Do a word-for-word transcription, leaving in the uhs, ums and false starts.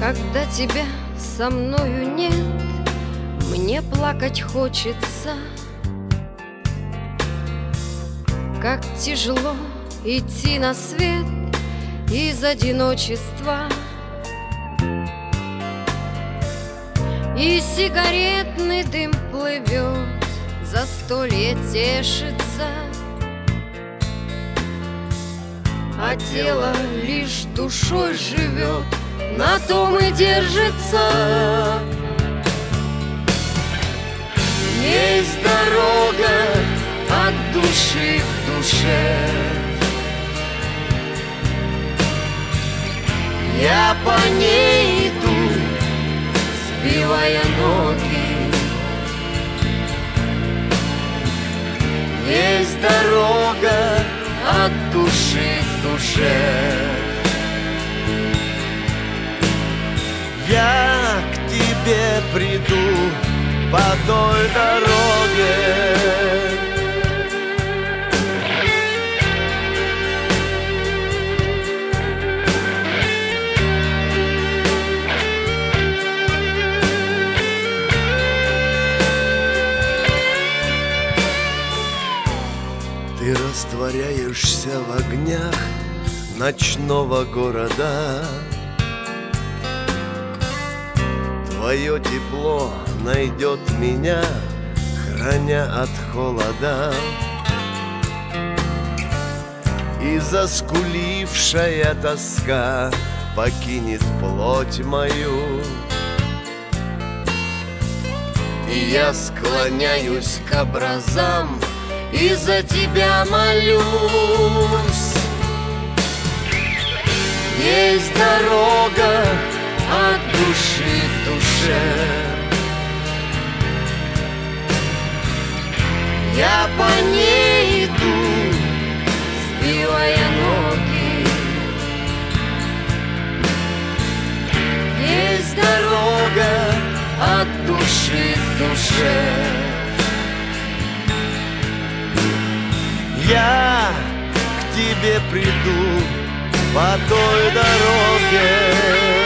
Когда тебя со мною нет, мне плакать хочется. Как тяжело идти на свет из одиночества. И сигаретный дым плывет, застолье тешится, а тело лишь душой живет, на том и держится. Есть дорога от души к душе, я по ней иду, сбивая ноги. Есть дорога от души к душе, я к тебе приду по той дороге. Ты растворяешься в огнях ночного города. Твое тепло найдет меня, храня от холода. И заскулившая тоска покинет плоть мою. И я склоняюсь к образам и за тебя молюсь. Есть дорога от души к душе, я по ней иду, сбивая ноги. Есть дорога от души к душе, я к тебе приду по той дороге.